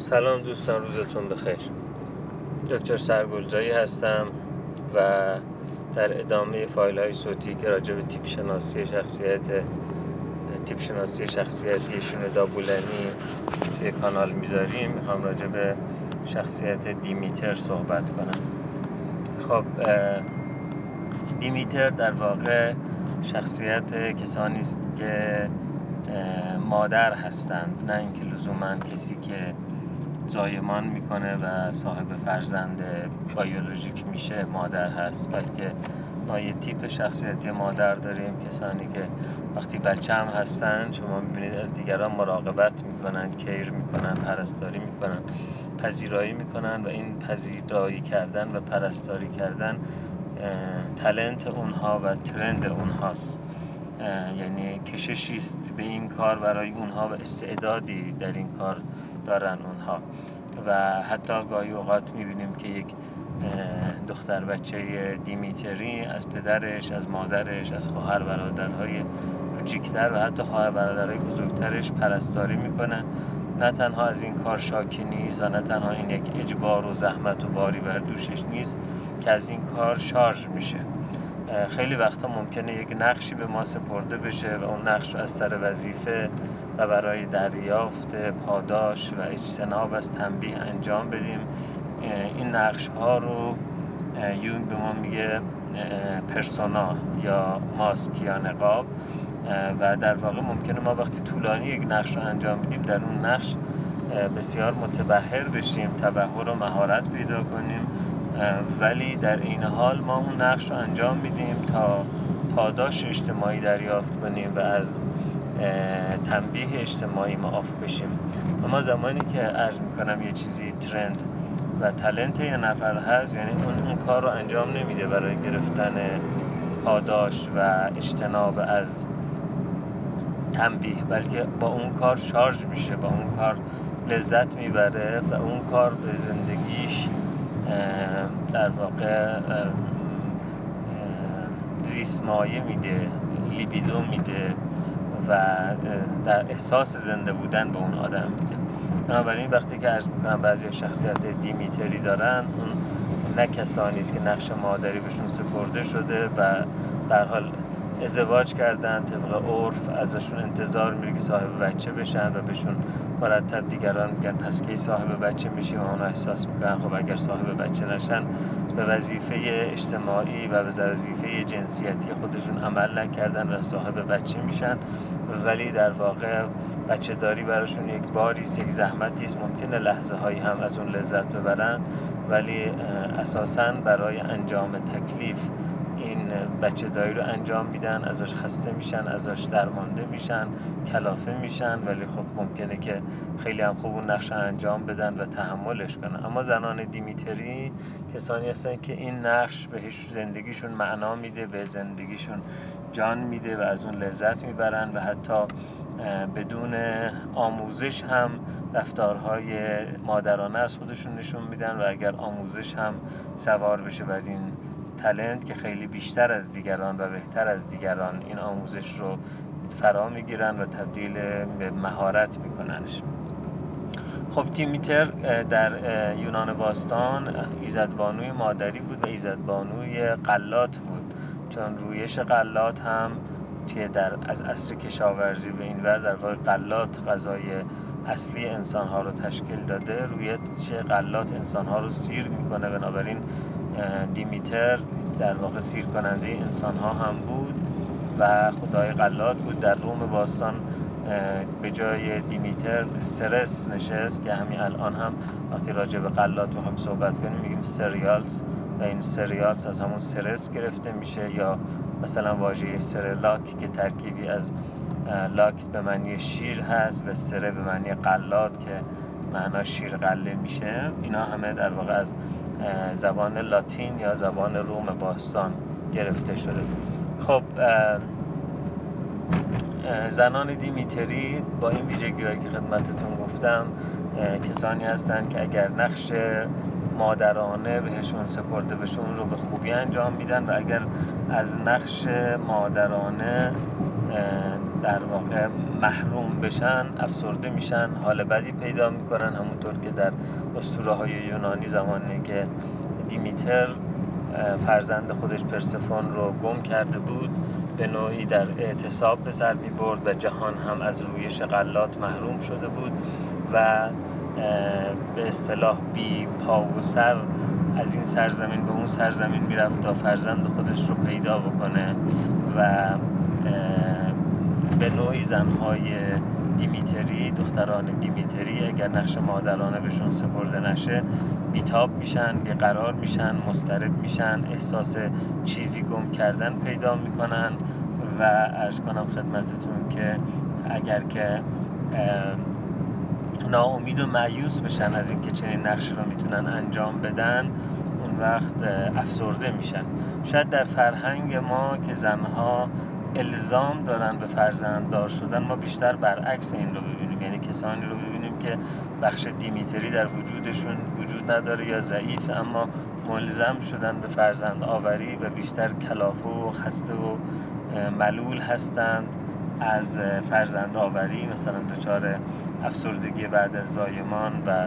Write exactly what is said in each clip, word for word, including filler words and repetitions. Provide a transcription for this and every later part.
سلام دوستان، روزتون بخیر. دکتر سرگلزایی هستم و در ادامه فایل های صوتی که راجع به تیپ شناسی شخصیت تیپ شناسی شخصیتی شنودا بولانی توی کانال میذاریم، میخوام راجع به شخصیت دیمیتر صحبت کنم. خب دیمیتر در واقع شخصیت کسانی است که مادر هستند، نه اینکه لزوما کسی که زایمان میکنه و صاحب فرزند بیولوژیک میشه مادر هست، بلکه ما یه تیپ شخصیتی مادر داریم، کسانی که وقتی بچه هم هستن شما میبینید از دیگران مراقبت میکنن، کیر میکنن، پرستاری میکنن، پذیرایی میکنن و این پذیرایی کردن و پرستاری کردن تالنت اونها و ترند اونهاست. یعنی کششی است به این کار برای اونها و استعدادی در این کار دارن اونها. و حتی گاهی اوقات میبینیم که یک دختر بچه دیمیتری از پدرش، از مادرش، از خواهر برادرهای کوچکتر و حتی خواهر برادرهای بزرگترش پرستاری میکنه. نه تنها از این کار شاکی نیست و نه تنها این یک اجبار و زحمت و باری بر دوشش نیست که از این کار شارژ میشه. خیلی وقتا ممکنه یک نقشی به ما سپرده بشه و اون نقش رو از سر وظیفه و برای دریافت پاداش و اجتناب از تنبیه انجام بدیم. این نقش ها رو یونگ به ما میگه پرسونا یا ماسک یا نقاب، و در واقع ممکنه ما وقتی طولانی یک نقش رو انجام بدیم در اون نقش بسیار متبحر بشیم، تبحر و مهارت پیدا کنیم، ولی در این حال ما اون نقش رو انجام میدیم تا پاداش اجتماعی دریافت کنیم و از تنبیه اجتماعی معاف بشیم. اما زمانی که عرض میکنم یه چیزی ترند و تالنت یه نفر هست، یعنی اون اون کار رو انجام نمیده برای گرفتن پاداش و اجتناب از تنبیه، بلکه با اون کار شارژ میشه، با اون کار لذت میبره و اون کار به زندگیش در واقع زیستمایه میده، لیبیدو میده و در احساس زنده بودن به اون آدم میده. بنابراین وقتی که عرض میکنم بعضی شخصیت دیمیتری دارن، اون نه کسانی است که نقش مادری بهشون سپرده شده و به هر حال ازدواج کردن، طبق عرف ازشون انتظار میره که صاحب بچه بشن و بهشون مرتب دیگران میگن پس کی صاحب بچه میشی و اونا احساس میکنن خب اگر صاحب بچه نشن به وظیفه اجتماعی و به وظیفه جنسیتی خودشون عمل نکردن و صاحب بچه میشن، ولی در واقع بچه داری براشون یک باری است، یک زحمتی است. ممکنه لحظه هایی هم از اون لذت ببرن، ولی اساساً برای انجام تکلیف این بچه داری رو انجام میدن، ازش خسته میشن، ازش درمانده میشن، کلافه میشن، ولی خب ممکنه که خیلی هم خوب اون نقش انجام بدن و تحملش کنن. اما زنان دیمیتری کسانی هستن که این نقش بهش زندگیشون معنا میده، به زندگیشون جان میده و از اون لذت میبرن و حتی بدون آموزش هم رفتارهای مادرانه از خودشون نشون میدن و اگر آموزش هم سوار بشه بر این تالنت که خیلی بیشتر از دیگران و بهتر از دیگران این آموزش رو فرا میگیرن و تبدیل به مهارت میکننش. خب دیمیتر در یونان باستان ایزدبانوی مادری بود و ایزدبانوی غلات بود، چون رویش غلات هم که در از عصر کشاورزی به این ور در واقع غلات غذای اصلی انسان‌ها رو تشکیل داده. رویش غلات انسان‌ها رو سیر میکنه، بنابراین دیمیتر در واقع سیر کننده انسان‌ها هم بود و خدای غلات بود. در روم باستان به جای دیمیتر سرس نشست که همین الان هم وقتی راجع به غلات بخوایم صحبت کنیم میگیم سریالز و این سریالز از همون سرس گرفته میشه، یا مثلا واژه سرلاک که ترکیبی از لاک به معنی شیر هست و سره به معنی غلات که معنا شیر غله میشه. اینا همه در واقع از زبان لاتین یا زبان روم باستان گرفته شده. خب زنان دیمیتری با این ویژگی‌هایی که خدمتتون گفتم کسانی هستند که اگر نقش مادرانه بهشون سپرده بشه اون رو به خوبی انجام میدن و اگر از نقش مادرانه در واقع محروم بشن افسرده میشن، حال بدی پیدا میکنن، همونطور که در اسطوره های یونانی زمانی که دیمیتر فرزند خودش پرسفون رو گم کرده بود به نوعی در اعتصاب به سر می برد و جهان هم از رویش غلات محروم شده بود و به اصطلاح بی پا و سر از این سرزمین به اون سرزمین می رفت تا فرزند خودش رو پیدا بکنه و به نوعی زنهای دیمیتری، دختران دیمیتری اگر نقش مادرانه بهشون سپرده نشه بیتاب میشن، بیقرار میشن، مضطرب میشن، احساس چیزی گم کردن پیدا میکنن و عرض کنم خدمتتون که اگر که ناامید و مایوس بشن از این که چنین نقشی رو میتونن انجام بدن اون وقت افسرده میشن. شاید در فرهنگ ما که زنها الزام دارن به فرزنددار شدن ما بیشتر برعکس این رو ببینیم، یعنی کسانی رو ببینیم که بخش دیمیتری در وجودشون وجود نداره یا ضعیف اما ملزم شدن به فرزند آوری و بیشتر کلافه و خسته و ملول هستند از فرزند آوری، مثلا دچار افسردگی بعد از زایمان و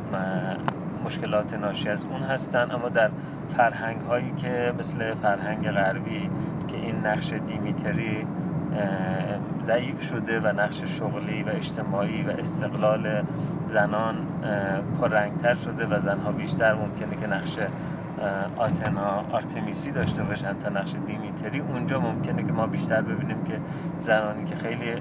مشکلات ناشی از اون هستن. اما در فرهنگ هایی که مثل فرهنگ غربی که این نقش دیمیتری ضعیف شده و نقش شغلی و اجتماعی و استقلال زنان پررنگتر شده و زنها بیشتر ممکنه که نقش آتنا آرتمیسی داشته باشن تا نقش دیمیتری، اونجا ممکنه که ما بیشتر ببینیم که زنانی که خیلی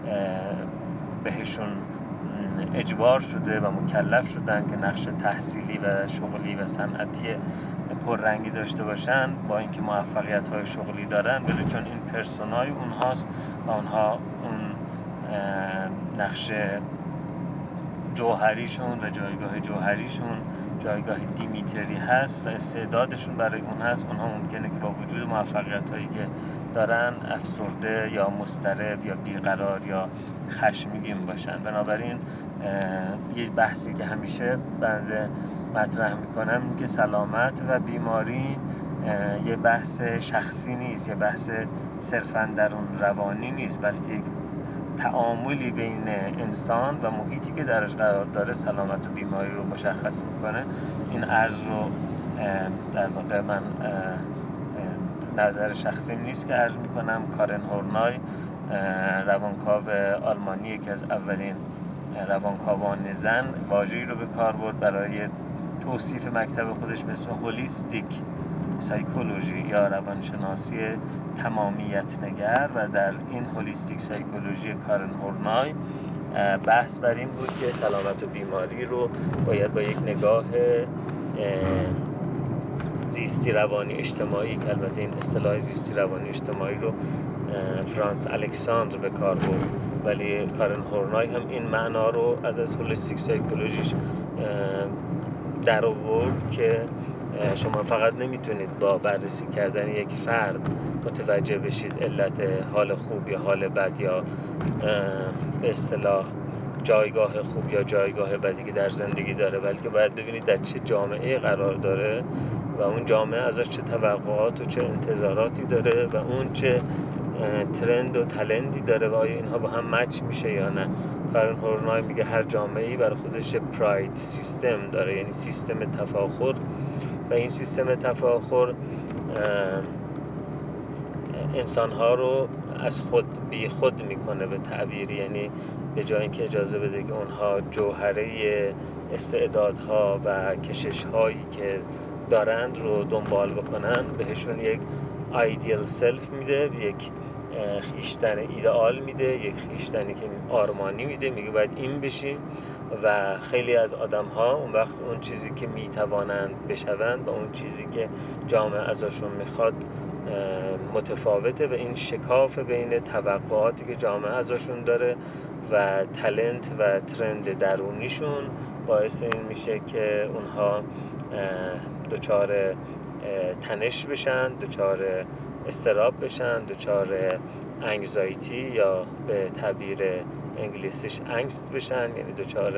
بهشون اجبار شده و مکلف شدن که نقش تحصیلی و شغلی و صنعتی پررنگی داشته باشن با اینکه موفقیت های شغلی دارن ولی چون این پرسونای اونهاست و اونها اون نقش جوهریشون و جایگاه جوهریشون جایگاه دیمیتری هست و استعدادشون برای اون هست، اونها ممکنه که با وجود موفقیت هایی که دارن افسرده یا مضطرب یا بیقرار یا خشمگین باشن. بنابراین یه بحثی که همیشه بنده مطرح میکنم این که سلامت و بیماری یه بحث شخصی نیست، یه بحث صرفاً درون روانی نیست، بلکه یک تعاملی بین انسان و محیطی که درش قرار داره سلامت و بیماری رو مشخص میکنه. این عرض رو در واقع من نظر شخصی نیست که عرض میکنم. کارن هورنای روانکاو آلمانی که از اولین روانکاوان زن واژه‌ای رو به کار برد برای توصیف مکتب خودش به اسم هولیستیک سایکولوژی یا روانشناسی تمامیت نگر و در این هولیستیک سایکولوژی کارن هورنای بحث بر این بود که سلامت و بیماری رو باید با یک نگاه زیستی روانی اجتماعی که البته این اصطلاح زیستی روانی اجتماعی رو فرانس الکساندر به کار برد ولی کارن هورنای هم این معنا رو از هولیستیک سایکولوژیش در آورد که شما فقط نمیتونید با بررسی کردن یک فرد متوجه بشید علت حال خوب یا حال بد یا به اصطلاح جایگاه خوب یا جایگاه بدی که در زندگی داره، بلکه باید ببینید در چه جامعه قرار داره و اون جامعه ازش چه توقعات و چه انتظاراتی داره و اون چه ترند و تلندی داره و آیا اینها با هم مچ میشه یا نه. کارن هورنای میگه هر جامعه‌ای برای خودش پراید سیستم داره، یعنی سیستم تفاخر و این سیستم تفاخر انسان‌ها رو از خود بی خود میکنه به تعبیری، یعنی به جای اینکه اجازه بده که اونها جوهره استعدادها و کشش‌هایی که دارند رو دنبال بکنن بهشون یک ایدئال سلف میده، یک خیشتن ایدئال میده، یک خیشتنی که آرمانی میده، میگه باید این بشیم و خیلی از آدم ها اون وقت اون چیزی که میتوانند بشوند و اون چیزی که جامعه ازشون میخواد متفاوته و این شکاف بین توقعاتی که جامعه ازشون داره و تالنت و ترند درونیشون باعث این میشه که اونها دچار تنش بشن، دچار استراب بشن، دچار انگزایتی یا به تعبیر انگلیسیش انگست بشن، یعنی دچار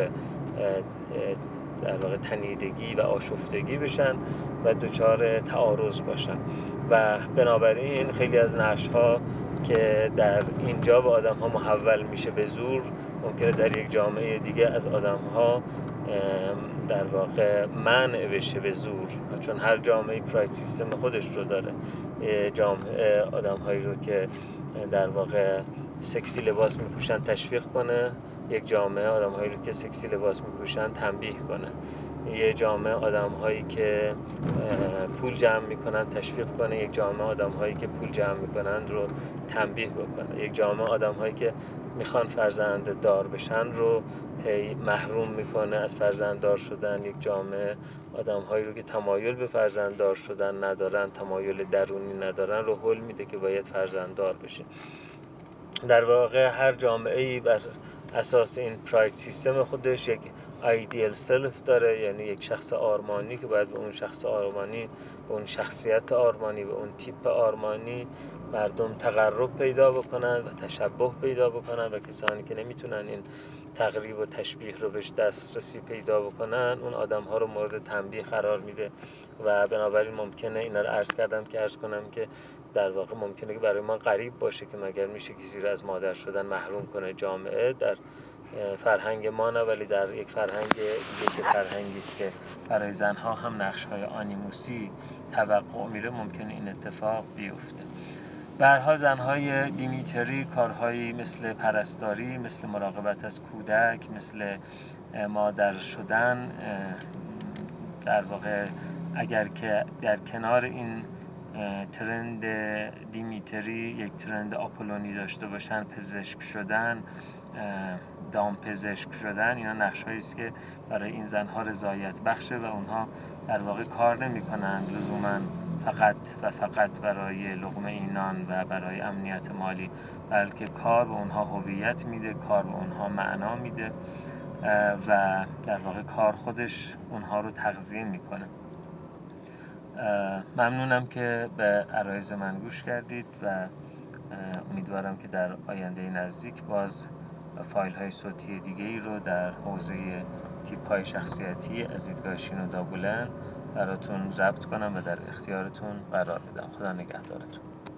در واقع تنیدگی و آشفتگی بشن و دچار تعارض باشن و بنابراین خیلی از نقش‌ها که در اینجا به آدم ها محول میشه به زور، ممکنه در یک جامعه دیگه از آدم ها در واقع منع بشه به زور، چون هر جامعه پراید سیستم خودش رو داره. جامعه آدم هایی رو که در واقع سکسی لباس میپوشن تشویق کنه، یک جامعه آدم هایی رو که سکسی لباس میپوشن تنبیه کنه، یه جامعه آدم هایی که پول جمع میکنن تشویق کنه، یک جامعه آدم هایی که پول جمع میکنن رو تنبیه بکنه، یک جامعه آدم هایی که میخوان فرزند دار بشن رو هی محروم میکنه از فرزند دار شدن، یک جامعه آدم هایی رو که تمایل به فرزند دار شدن ندارن، تمایل درونی ندارن رو هل میده که باید فرزند دار بشه. در واقع هر جامعه‌ای بر اساس این پراید سیستم خودش یک ایدیال سلف داره، یعنی یک شخص آرمانی که باید به اون شخص آرمانی، به اون شخصیت آرمانی، به اون تیپ آرمانی مردم تقرب پیدا بکنن و تشبه پیدا بکنن و کسانی که نمیتونن این تقریب و تشبیه رو بهش دسترسی پیدا بکنن اون آدم ها رو مورد تنبیه قرار میده و بنابراین ممکنه اینا رو عرض کردم که عرض کنم که در واقع ممکنه که برای ما غریب باشه که مگر میشه کسی رو از مادر شدن محروم کنه جامعه. در فرهنگ ما نه، ولی در یک فرهنگ دیگه که فرهنگی است که برای زنها هم نقش‌های آنیموسی توقع میره ممکنه این اتفاق بیفته. به هر حال زنهای دیمیتری کارهایی مثل پرستاری، مثل مراقبت از کودک، مثل مادر شدن، در واقع اگر که در کنار این ترند دیمیتری یک ترند آپولونی داشته باشن، پزشک شدن، دام پزشک شدن، اینا نقش‌هایی است که برای این زنها رضایت بخشه و اونها در واقع کار نمی‌کنند لزوماً فقط و فقط برای لقمه اینان و برای امنیت مالی، بلکه کار به اونها هویت میده، کار به اونها معنا میده و در واقع کار خودش اونها رو تغذیه میکنه. ممنونم که به عرایض من گوش کردید و امیدوارم که در آینده نزدیک باز فایل های صوتی دیگه ای رو در حوزه تیپ های شخصیتی از دیدگاه شینودا بولن براتون ضبط کنم و در اختیارتون قرار بدم. خدا نگهدارتون.